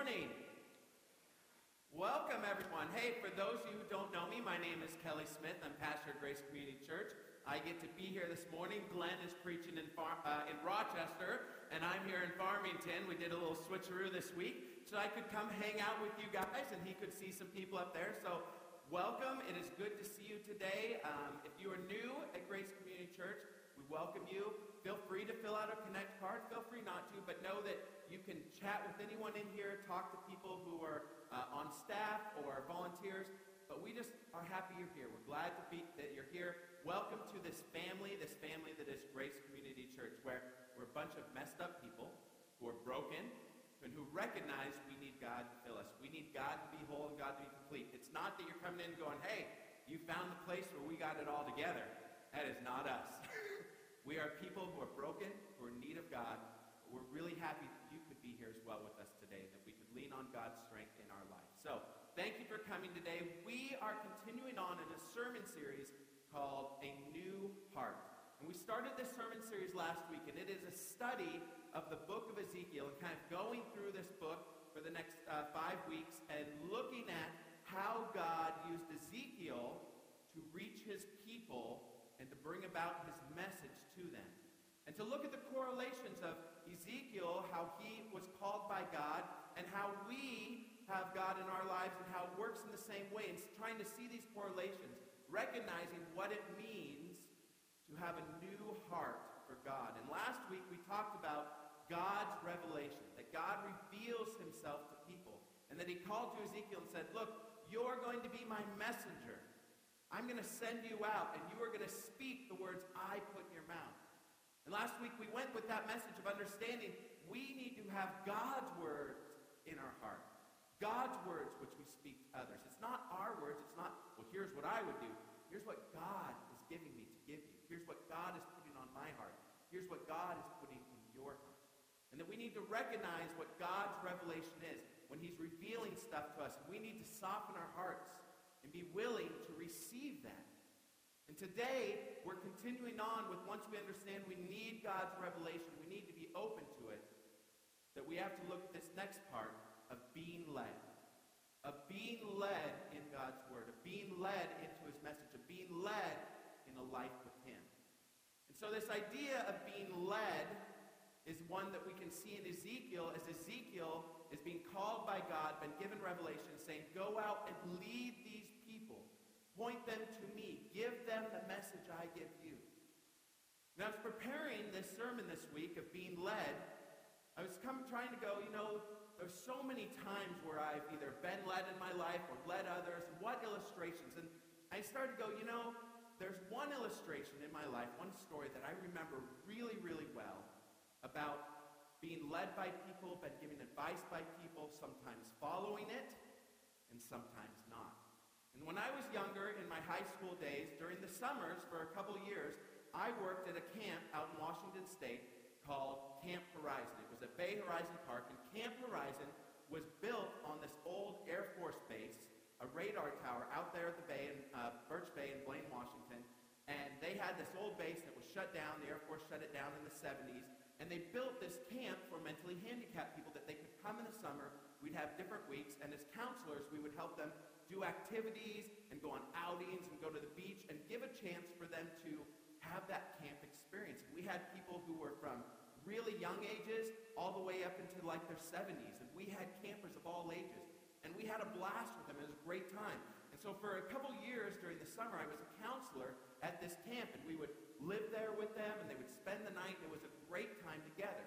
morning. Welcome, everyone. Hey, for those of you who don't know me, my name is Kelly Smith. I'm pastor at Grace Community Church. I get to be here this morning. Glenn is preaching in Rochester, and I'm here in Farmington. We did a little switcheroo this week, so I could come hang out with you guys, and he could see some people up there. So welcome. It is good to see you today. If you are new at Grace Community Church, we welcome you. Feel free to fill out a Connect card. Feel free not to, but know that you can chat with anyone in here, talk to people who are on staff or volunteers. But we just are happy you're here. We're glad that you're here. Welcome to this family that is Grace Community Church, where we're a bunch of messed up people who are broken and who recognize we need God to fill us. We need God to be whole and God to be complete. It's not that you're coming in going, hey, you found the place where we got it all together. That is not us. We are people who are broken, who are in need of God. We're really happy that you could be here as well with us today, that we could lean on God's strength in our life. So, thank you for coming today. We are continuing on in a sermon series called A New Heart. And we started this sermon series last week, and it is a study of the book of Ezekiel, and kind of going through this book for the next 5 weeks and looking at how God used Ezekiel to reach his people and to bring about his message to them. And to look at the correlations of Ezekiel, how he was called by God, and how we have God in our lives and how it works in the same way, and trying to see these correlations, recognizing what it means to have a new heart for God. And last week we talked about God's revelation, that God reveals himself to people, and that he called to Ezekiel and said, look, you're going to be my messenger. I'm going to send you out, and you are going to speak the words I put in your mouth. And last week we went with that message of understanding we need to have God's words in our heart. God's words which we speak to others. It's not our words. It's not, well, here's what I would do. Here's what God is giving me to give you. Here's what God is putting on my heart. Here's what God is putting in your heart. And that we need to recognize what God's revelation is when he's revealing stuff to us. We need to soften our hearts and be willing to receive that. And today, we're continuing on with, once we understand we need God's revelation, we need to be open to it, that we have to look at this next part of being led. Of being led in God's word, of being led into his message, of being led in a life with him. And so this idea of being led is one that we can see in Ezekiel, as Ezekiel is being called by God, been given revelation, saying, go out and lead these people. Point them to me. Give them the message I give you. Now, I was preparing this sermon this week of being led. I was trying to go, there's so many times where I've either been led in my life or led others. What illustrations? And I started to go, there's one illustration in my life, one story that I remember really, really well about being led by people, been given advice by people, sometimes following it and sometimes not. And when I was younger, in my high school days, during the summers for a couple years, I worked at a camp out in Washington State called Camp Horizon. It was at Bay Horizon Park, and Camp Horizon was built on this old Air Force base, a radar tower out there at the Bay, in Birch Bay in Blaine, Washington. And they had this old base that was shut down. The Air Force shut it down in the 70s. And they built this camp for mentally handicapped people that they could come in the summer. We'd have different weeks, and as counselors, we would help them do activities and go on outings and go to the beach and give a chance for them to have that camp experience. And we had people who were from really young ages all the way up into like their 70s. And we had campers of all ages. And we had a blast with them. It was a great time. And so for a couple years during the summer, I was a counselor at this camp. And we would live there with them, and they would spend the night. It was a great time together.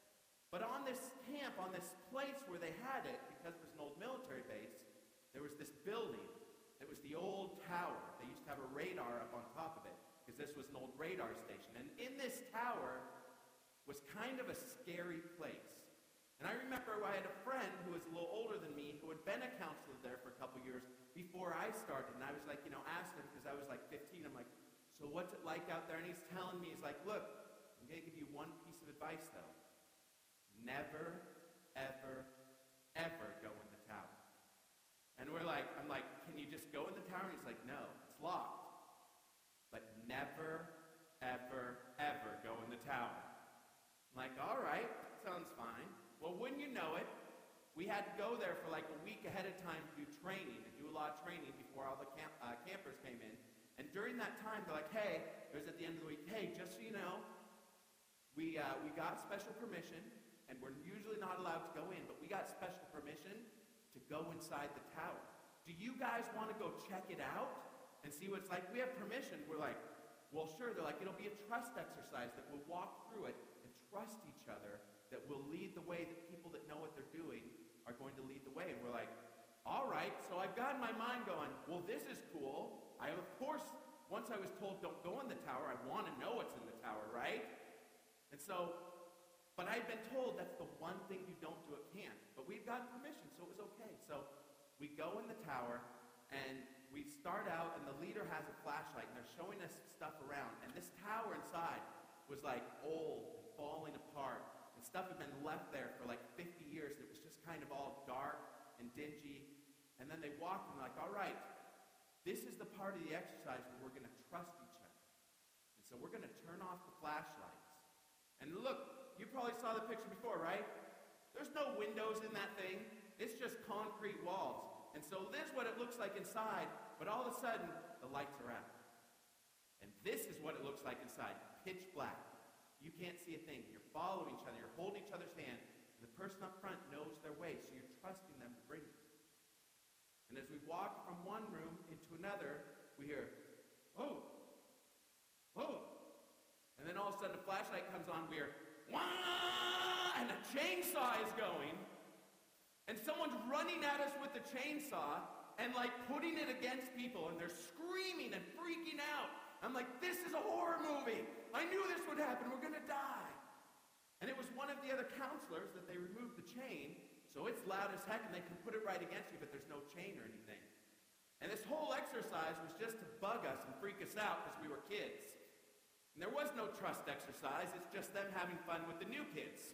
But on this camp, on this place where they had it, because it was an old military base, there was this building. It was the old tower. They used to have a radar up on top of it, because this was an old radar station. And in this tower was kind of a scary place. And I remember I had a friend who was a little older than me who had been a counselor there for a couple years before I started. And I was like, asked him, because I was like 15, I'm like, so what's it like out there? And he's telling me, he's like, look, I'm going to give you one piece of advice, though. Never, ever, ever go in the tower. And I'm like, can you just go in the tower? And he's like, no, it's locked. But never, ever, ever go in the tower. I'm like, all right, sounds fine. Well, wouldn't you know it, we had to go there for like a week ahead of time to do training, and do a lot of training before all the campers came in. And during that time, they're like, hey, it was at the end of the week, hey, just so you know, we got special permission, and we're usually not allowed to go in, but we got special permission to go inside the tower. Do you guys want to go check it out and see what it's like? We have permission. We're like, well, sure. They're like, it'll be a trust exercise that we'll walk through it and trust each other, that will lead the way, that people that know what they're doing are going to lead the way. And we're like, all right. So I've got in my mind going, well, this is cool. I, of course, once I was told don't go in the tower, I want to know what's in the tower, right? And so, but I'd been told that's the one thing you don't do at camp. But we've gotten permission, so it was okay. So we go in the tower, and we start out, and the leader has a flashlight, and they're showing us stuff around. And this tower inside was like old and falling apart. And stuff had been left there for like 50 years. It was just kind of all dark and dingy. And then they walked, and they're like, all right, this is the part of the exercise where we're going to trust each other. And so we're going to turn off the flashlights. And look, you probably saw the picture before, right? There's no windows in that thing. It's just concrete walls. And so this is what it looks like inside, but all of a sudden, the lights are out. And this is what it looks like inside, pitch black. You can't see a thing. You're following each other. You're holding each other's hand. And the person up front knows their way, so you're trusting them to bring you. And as we walk from one room into another, we hear, oh, oh. And then all of a sudden, a flashlight comes on. We hear, wah, and a chainsaw is going. And someone's running at us with the chainsaw and like putting it against people, and they're screaming and freaking out. I'm like, this is a horror movie. I knew this would happen. We're going to die. And it was one of the other counselors that they removed the chain, so it's loud as heck, and they can put it right against you, but there's no chain or anything. And this whole exercise was just to bug us and freak us out because we were kids. And there was no trust exercise. It's just them having fun with the new kids.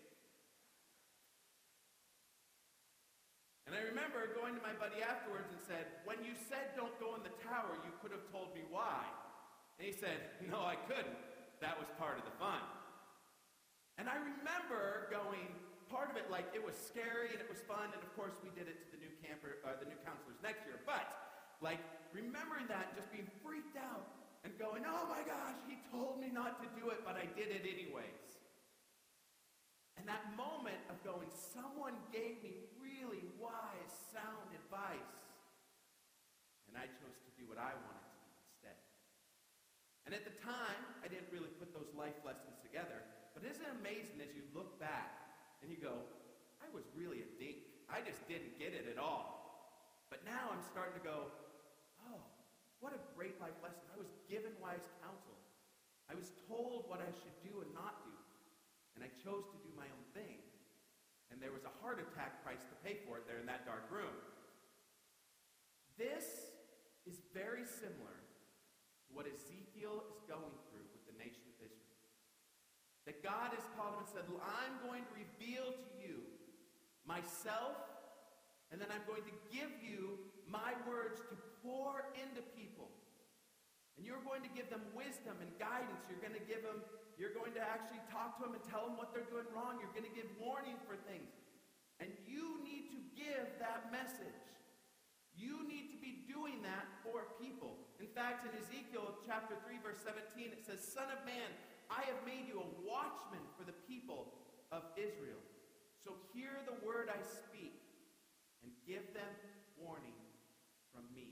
And I remember going to my buddy afterwards and said, when you said don't go in the tower, you could have told me why. And he said, no, I couldn't. That was part of the fun. And I remember going, part of it, like, it was scary and it was fun, and of course we did it to the new counselors next year. But, like, remembering that and just being freaked out and going, oh my gosh, he told me not to do it, but I did it anyways. And that moment of going, someone gave me really wise, sound advice, and I chose to do what I wanted to do instead. And at the time, I didn't really put those life lessons together, but isn't it amazing as you look back and you go, I was really a dink. I just didn't get it at all. But now I'm starting to go, oh, what a great life lesson. I was given wise counsel. I was told what I should do and not do. And I chose to do my own thing. And there was a heart attack price to pay for it there in that dark room. This is very similar to what Ezekiel is going through with the nation of Israel. That God has called him and said, I'm going to reveal to you myself, and then I'm going to give you my words to pour into people. And you're going to give them wisdom and guidance. You're going to actually talk to them and tell them what they're doing wrong. You're going to give warning for things. And you need to give that message. You need to be doing that for people. In fact, in Ezekiel chapter 3, verse 17, it says, Son of man, I have made you a watchman for the people of Israel. So hear the word I speak and give them warning from me.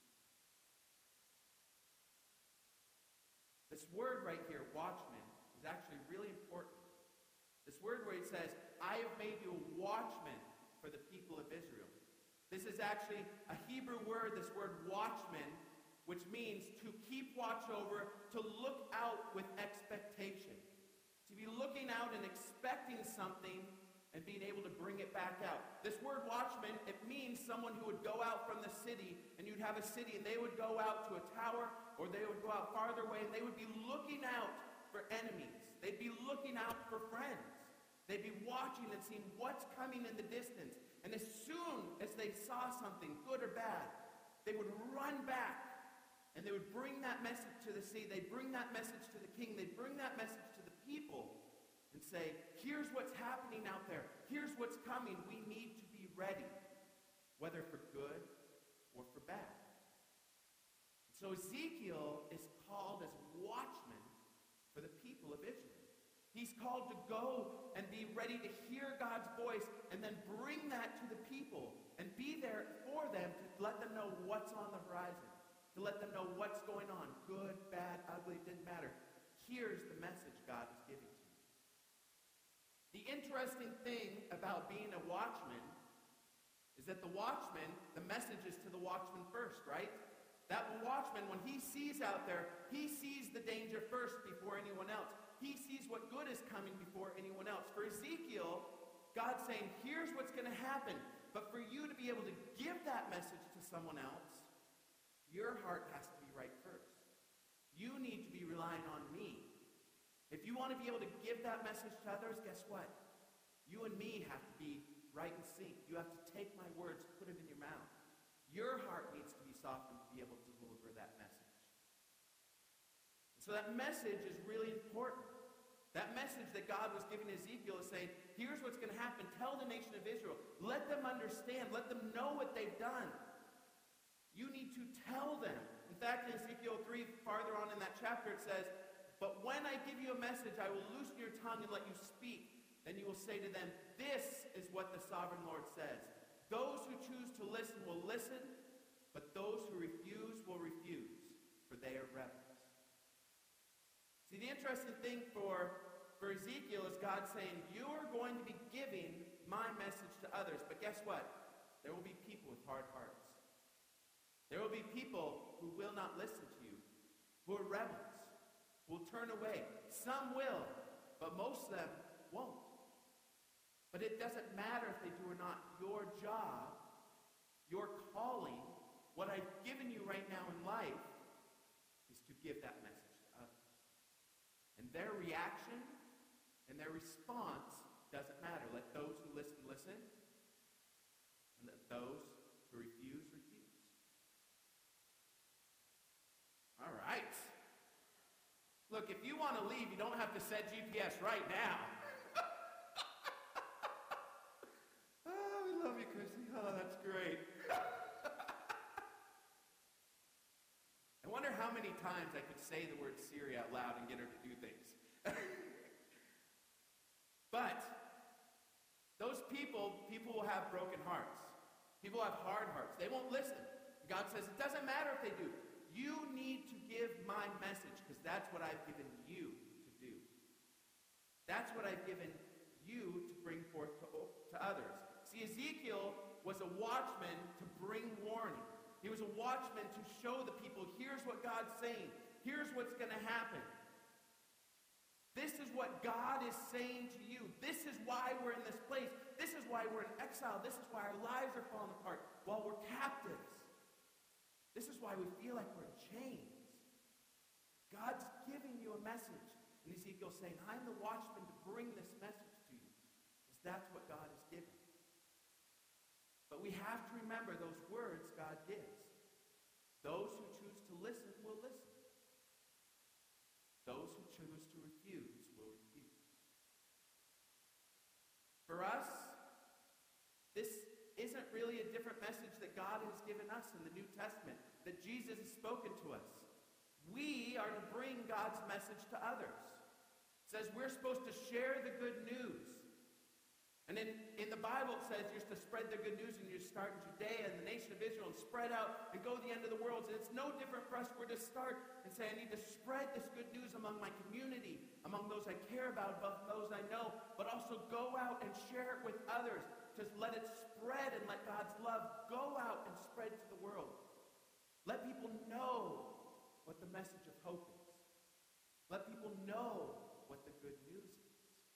This word right here, watchman, is actually really important. This word where it says, I have made you a watchman for the people of Israel. This is actually a Hebrew word, this word watchman, which means to keep watch over, to look out with expectation. To be looking out and expecting something and being able to bring it back out. This word watchman, it means someone who would go out from the city, and you'd have a city, and they would go out to a tower, or they would go out farther away, and they would be looking out for enemies. They'd be looking out for friends. They'd be watching and seeing what's coming in the distance. And as soon as they saw something, good or bad, they would run back, and they would bring that message to the city. They'd bring that message to the king. They'd bring that message to the people and say, here's what's happening out there. Here's what's coming. We need to be ready. whether for good or for bad. So Ezekiel is called as watchman for the people of Israel. He's called to go and be ready to hear God's voice and then bring that to the people and be there for them to let them know what's on the horizon, to let them know what's going on, good, bad, ugly, it didn't matter. Here's the message God is giving to you. The interesting thing about being a watchman is that the watchman, the message is to the watchman first, right? That watchman, when he sees out there, he sees the danger first before anyone else. He sees what good is coming before anyone else. For Ezekiel, God's saying, here's what's going to happen. But for you to be able to give that message to someone else, your heart has to be right first. You need to be relying on me. If you want to be able to give that message to others, guess what? You and me have to be right in sync. You have to take my words, put it in your mouth. Your heart needs to be softened to be able to deliver that message. So that message is really important. That message that God was giving Ezekiel is saying, here's what's going to happen. Tell the nation of Israel. Let them understand. Let them know what they've done. You need to tell them. In fact, in Ezekiel 3, farther on in that chapter, it says, but when I give you a message, I will loosen your tongue and let you speak. Then you will say to them, this is what the sovereign Lord says. Those who choose to listen will listen, but those who refuse will refuse, for they are rebels. See, the interesting thing for Ezekiel is God saying, you're going to be giving my message to others, but guess what? There will be people with hard hearts. There will be people who will not listen to you, who are rebels, who will turn away. Some will, but most of them won't. But it doesn't matter if they do or not. Your job, your calling, what I've given you right now in life is to give that message to others. And their reaction and their response doesn't matter. Let those who listen, listen. And let those who refuse, refuse. All right. Look, if you want to leave, you don't have to set GPS right now. Oh, we love you, Chrissy. Oh, that's great. I wonder how many times I could say the word Siri out loud and get her to do things. But those people will have broken hearts. People have hard hearts. They won't listen. God says, it doesn't matter if they do. You need to give my message because that's what I've given you to do. That's what I've given you to bring forth to others. See, Ezekiel was a watchman to bring warning. He was a watchman to show the people, here's what God's saying. Here's what's going to happen. This is what God is saying to you. This is why we're in this place. This is why we're in exile. This is why our lives are falling apart while we're captives. This is why we feel like we're in chains. God's giving you a message. And Ezekiel's saying, I'm the watchman to bring this message to you. Because that's what God has given. But we have to remember those words God gives. Those who choose to listen will listen. Those who choose to refuse will refuse. For us, this isn't really a different message that God has given us in the New Testament, that Jesus has spoken to us. We are to bring God's message to others. It says we're supposed to share the good news. And in the Bible it says you're to spread the good news, and you start in Judea and the nation of Israel and spread out and go to the end of the world. And it's no different for us. We're to start and say, I need to spread this good news among my community, among those I care about, above those I know, but also go out and share it with others. Just let it spread and let God's love go out and spread to the world. Let people know what the message of hope is. Let people know what the good news is.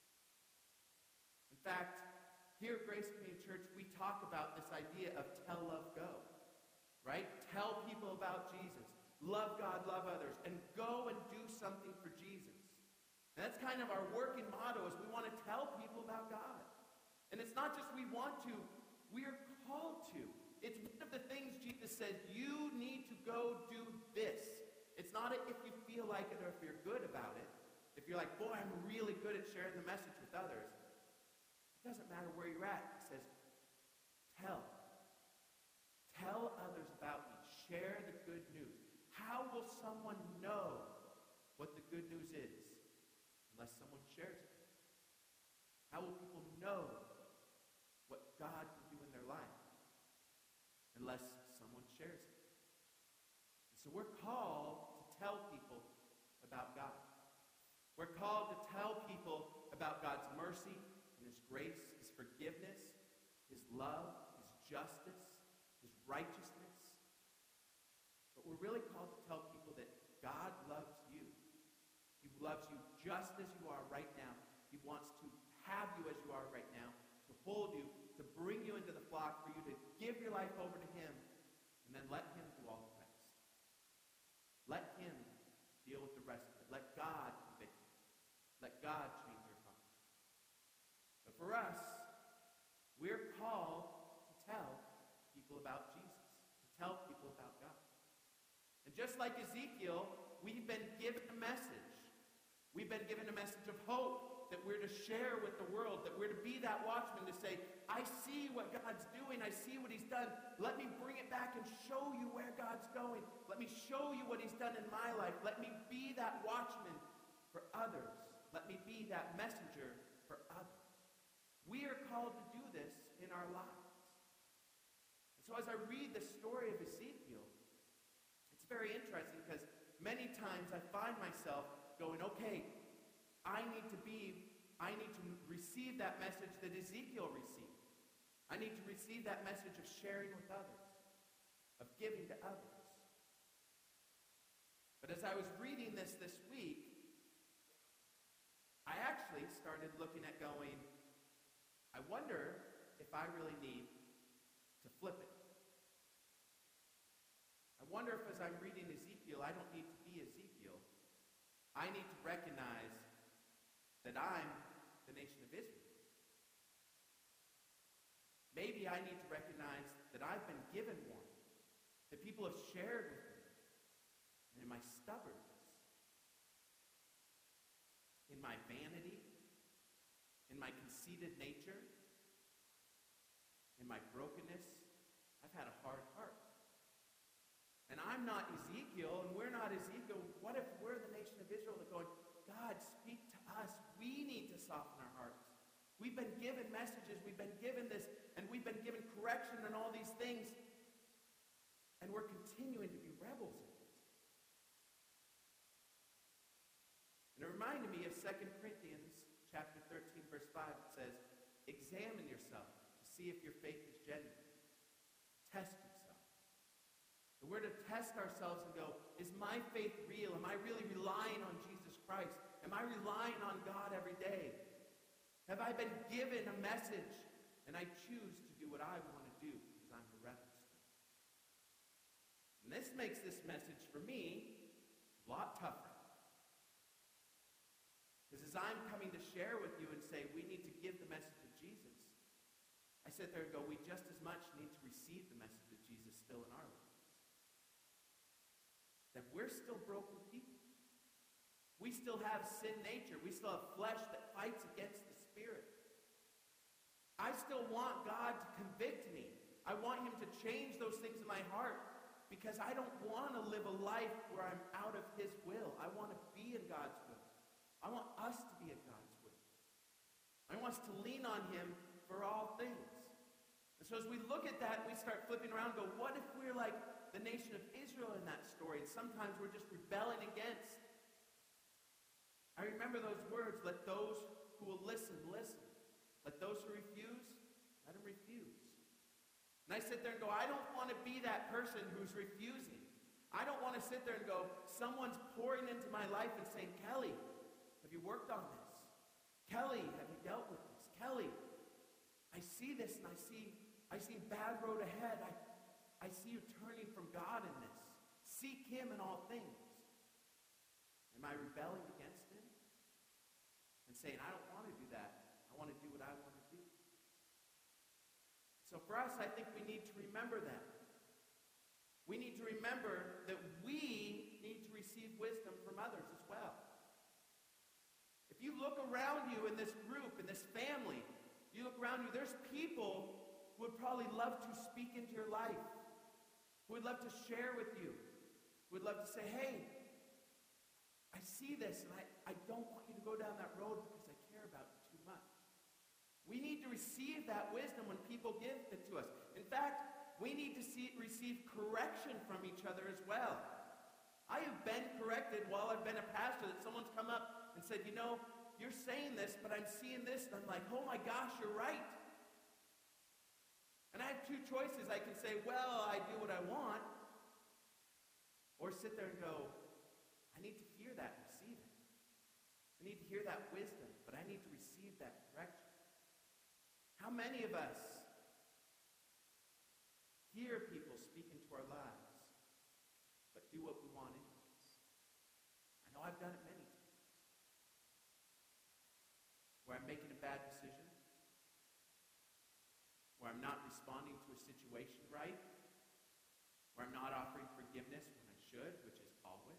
In fact, here at Grace Community Church, we talk about this idea of tell, love, go. Right? Tell people about Jesus. Love God, love others. And go and do something for Jesus. And that's kind of our working motto, is we want to tell people about God. And it's not just we want to, we are called to. It's one of the things Jesus said, you need to go do this. It's not if you feel like it or if you're good about it. If you're like, boy, I'm really good at sharing the message with others. It doesn't matter where you're at. It says, tell. will someone know what the good news is unless someone shares it? How will people know what God can do in their life unless someone shares it? And so we're called to tell people about God. We're called to tell people about God's mercy and His grace, His forgiveness, His love, His justice, His righteousness. But we're really called to tell people that God loves you. He loves you just as you are right now. He wants to have you as you are right now, to hold you, to bring you into the flock, for you to give your life over to Him, and then let Him do all the rest. Let Him deal with the rest of it. Let God convict you. Let God change your heart. But for us, we're called to tell people about Jesus, to tell people about God. And just like Ezekiel, we've been given a message. We've been given a message of hope that we're to share with the world, that we're to be that watchman to say, I see what God's doing. I see what He's done. Let me bring it back and show you where God's going. Let me show you what He's done in my life. Let me be that watchman for others. Let me be that messenger for others. We are called to do this in our lives. And so as I read the story of Ezekiel, it's very interesting because many times I find myself going, okay, I need to receive that message that Ezekiel received. I need to receive that message of sharing with others, of giving to others. But as I was reading this week, I actually started looking at going, I wonder if I really need to flip it. I wonder if as I'm reading Ezekiel, I don't need to be Ezekiel. I need to recognize that I'm the nation of Israel. Maybe I need to recognize that I've been given one, that people have shared with me, and in my stubbornness, in my vanity, in my conceited nature, in my brokenness, I've had a hard heart. And I'm not Ezekiel, and we're not Ezekiel. What if we're the nation of Israel that going, God, speak to us. We need to soften our hearts. We've been given messages. We've been given this, and we've been given correction and all these things. And we're continuing to be rebels in it. And it reminded me of 2 Corinthians chapter 13, verse 5. It says, examine yourself to see if your faith is genuine. Test yourself. And we're to test ourselves and go, is my faith real? Am I really relying on Jesus Christ? Am I relying on God every day? Have I been given a message and I choose to do what I want to do because I'm a rebel still? And this makes this message for me a lot tougher. Because as I'm coming to share with you and say we need to give the message of Jesus, I sit there and go, we just as much need to receive the message of Jesus still in our lives. That we're still broken people. We still have sin nature. We still have flesh that fights against the Spirit. I still want God to convict me. I want Him to change those things in my heart because I don't want to live a life where I'm out of His will. I want to be in God's will. I want us to be in God's will. I want us to lean on Him for all things. And so as we look at that, we start flipping around and go, what if we're like the nation of Israel in that story? And sometimes we're just rebelling against. I remember those words, let those who will listen, listen. Let those who refuse, let them refuse. And I sit there and go, I don't want to be that person who's refusing. I don't want to sit there and go, someone's pouring into my life and saying, Kelly, have you worked on this? Kelly, have you dealt with this? Kelly, I see this and I see bad road ahead. I see you turning from God in this. Seek Him in all things. Am I rebelling against Him? And saying, I don't want to do that. I want to do what I want to do. So for us, I think we need to remember that. We need to remember that we need to receive wisdom from others as well. If you look around you in this group, in this family, you look around you, there's people who would probably love to speak into your life, who would love to share with you, We'd love to say, hey, I see this, and I don't want you to go down that road because I care about you too much. We need to receive that wisdom when people give it to us. In fact, we need to receive correction from each other as well. I have been corrected while I've been a pastor that someone's come up and said, you're saying this, but I'm seeing this, and I'm like, oh my gosh, you're right. And I have two choices. I can say, well, I do what I want, or sit there and go, I need to hear that and receive it. I need to hear that wisdom, but I need to receive that correction. How many of us hear people speak into our lives, but do what we want anyways? I know I've done it many times. Where I'm making a bad decision, where I'm not responding to a situation right, where I'm not offering forgiveness when I should, which is always.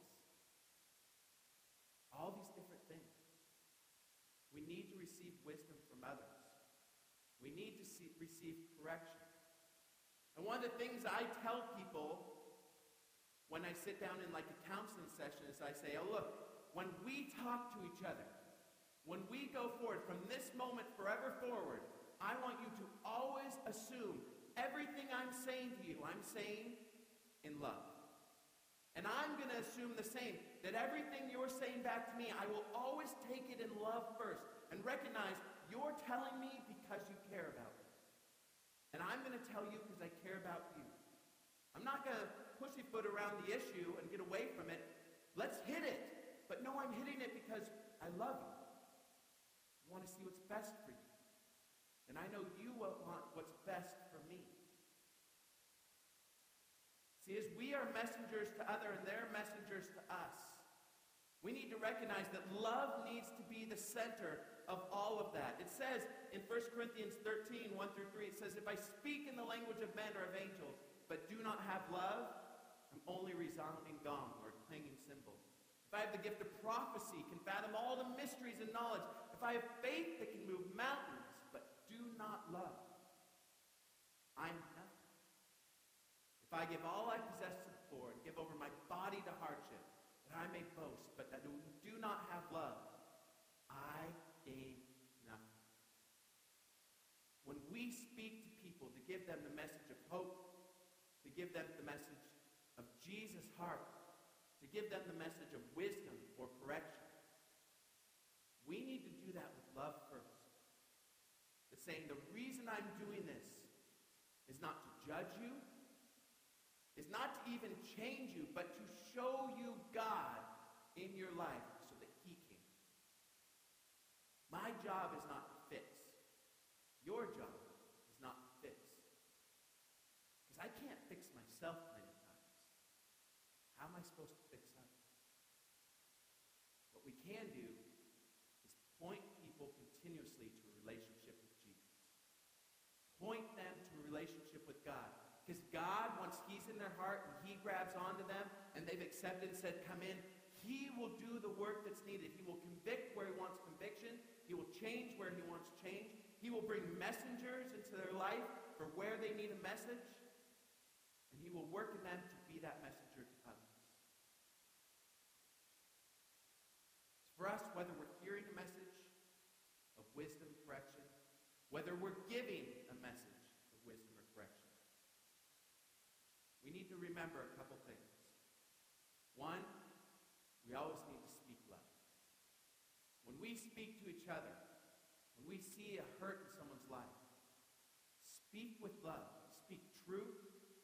All these different things. We need to receive wisdom from others. We need to receive correction. And one of the things I tell people when I sit down in like a counseling session is I say, oh look, when we talk to each other, when we go forward from this moment forever forward, I want you to always assume everything I'm saying to you, I'm saying in love. And I'm going to assume the same, that everything you're saying back to me, I will always take it in love first and recognize you're telling me because you care about me. And I'm going to tell you because I care about you. I'm not going to pussyfoot around the issue and get away from it. Let's hit it. But no, I'm hitting it because I love you. I want to see what's best for you. And I know you will want what's best for me. See, as we are messengers to others and they're messengers to us, we need to recognize that love needs to be the center of all of that. It says in 1 Corinthians 13, 1 through 3, it says, if I speak in the language of men or of angels, but do not have love, I'm only resounding gong or clanging cymbal. If I have the gift of prophecy, can fathom all the mysteries and knowledge, if I have faith that can move mountains, but do not love, I'm nothing. If I give all I possess to the poor and give over my body to hardship, that I may boast, but that do not have love, I gain nothing. When we speak to people to give them the message of hope, to give them the message of Jesus' heart, to give them the message of wisdom or correction, we need to do that with love first. It's saying the reason I'm doing this is not to judge you, is not to even change you, but to show you God in your life so that He can. My job is not to fix. Your job is not to fix. Because I can't fix myself many times. How am I supposed to fix others? What we can do is point people continuously to a relationship with Jesus. Point them to a relationship with God. Because God, once He's in their heart and He grabs onto them and they've accepted and said, come in, He will do the work that's needed. He will convict where He wants conviction. He will change where He wants change. He will bring messengers into their life for where they need a message. And He will work in them to be that messenger to others. For us, whether we're hearing a message of wisdom, correction, whether we're giving a message of wisdom or correction, we need to remember a couple things. One, we always need to speak love. When we speak to each other, when we see a hurt in someone's life, speak with love. Speak truth.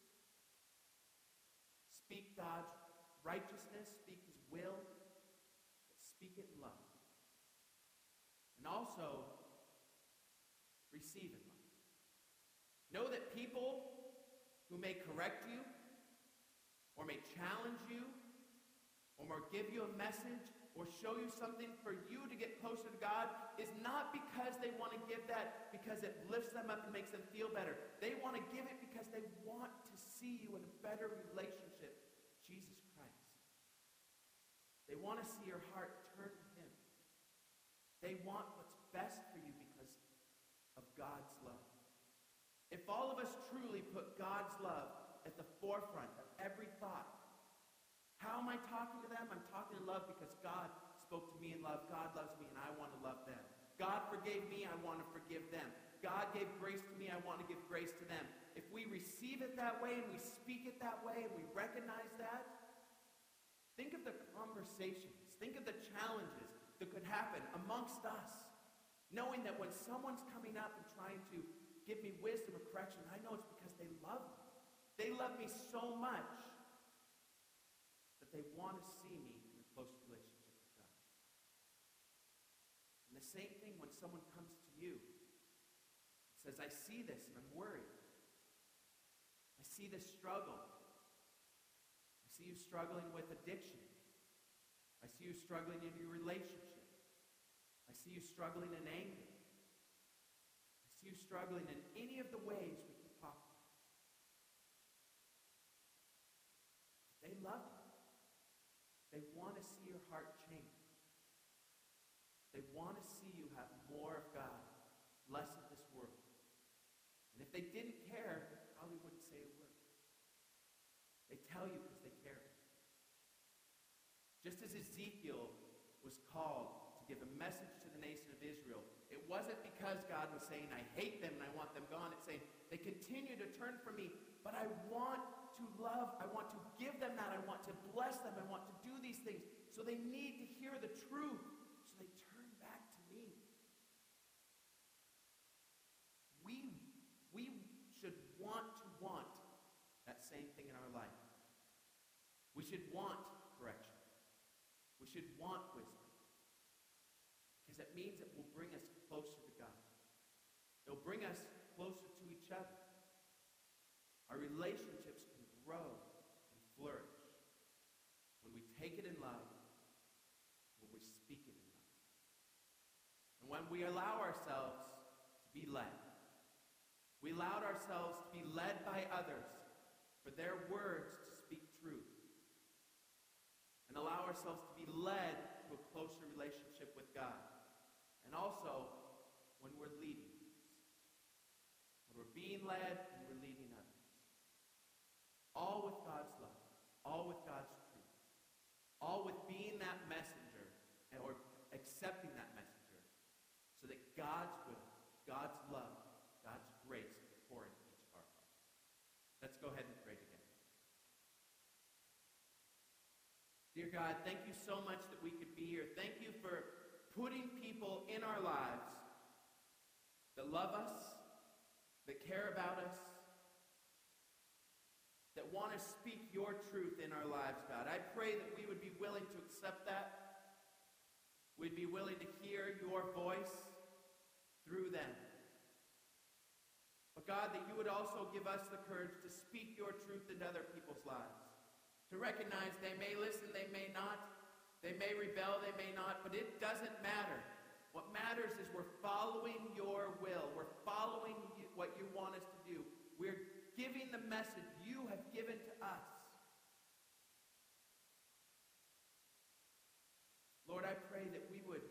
Speak God's righteousness. Speak His will. But speak it in love. And also, receive in love. Know that people who may correct you, or may challenge you, or give you a message, or show you something for you to get closer to God, is not because they want to give that because it lifts them up and makes them feel better. They want to give it because they want to see you in a better relationship with Jesus Christ. They want to see your heart turn to Him. They want what's best for you because of God's love. If all of us truly put God's love at the forefront of every thought, How am I talking to them? I'm talking in love because God spoke to me in love. God loves me, and I want to love them. God forgave me, I want to forgive them. God gave grace to me, I want to give grace to them. If we receive it that way, and we speak it that way, and we recognize that, think of the conversations, think of the challenges that could happen amongst us, knowing that when someone's coming up and trying to give me wisdom or correction, I know it's because they love me. They love me so much that they want to see me in a close relationship with God. And the same thing when someone comes to you and says, I see this and I'm worried. I see this struggle. I see you struggling with addiction. I see you struggling in your relationship. I see you struggling in anger. I see you struggling in any of the ways we can talk about. They love you. They want to see your heart change. They want to see you have more of God, less of this world. And if they didn't care, they probably wouldn't say a word. They tell you because they care. Just as Ezekiel was called to give a message to the nation of Israel, it wasn't because God was saying, I hate them and I want them gone. It's saying, they continue to turn from me, but I want to love, I want to give them that, I want to bless them, I want to do these things. So they need to hear the truth. So they turn back to me. We should want that same thing in our life. We should want correction. We should want wisdom. Because it means it will bring us closer to God. It'll bring us closer to each other. Our relationships can grow and flourish when we take it in love, when we speak it in love. And when we allow ourselves to be led. We allowed ourselves to be led by others for their words to speak truth. And allow ourselves to be led to a closer relationship with God. And also, when we're leading others. When we're being led and we're leading others. All with God's love. All with God's truth. All with being that messenger or accepting that messenger so that God's will, God's love, God's grace can pour into each of our hearts. Let's go ahead and pray together. Dear God, thank you so much that we could be here. Thank you for putting people in our lives that love us, that care about us, that want to speak your truth in our lives, God. I pray that we would be willing to accept that. We'd be willing to hear your voice through them. But God, that you would also give us the courage to speak your truth into other people's lives. To recognize they may listen, they may not. They may rebel, they may not. But it doesn't matter. What matters is we're following your will. We're following what you want us to do. We're giving the message you have given to us. Lord, I pray that we would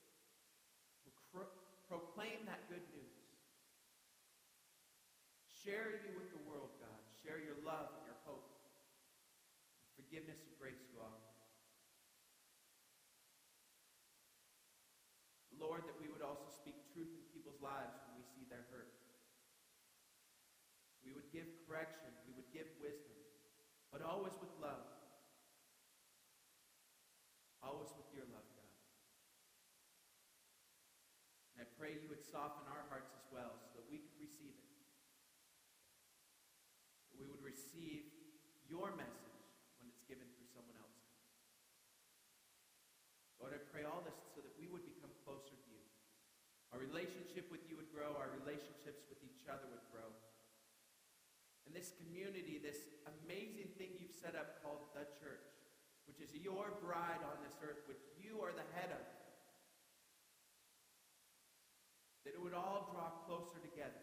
proclaim that good news. Share you with the world, God. Share your love and your hope. The forgiveness and grace you offer. Lord, that we would also speak truth in people's lives when we see their hurt. We would give correction. We would give wisdom. But always with love. Always with your love, God. And I pray you would soften our hearts as well so that we could receive it. That we would receive your message when it's given through someone else. Lord, I pray all this so that we would become closer to you. Our relationship with you would grow. Our relationships with each other would grow. And this community, this amazing thing you've set up called the church, which is your bride on this earth, which you are the head of, that it would all draw closer together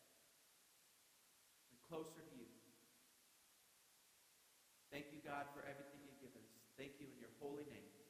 and closer to you. Thank you, God, for everything you give us. Thank you in your holy name.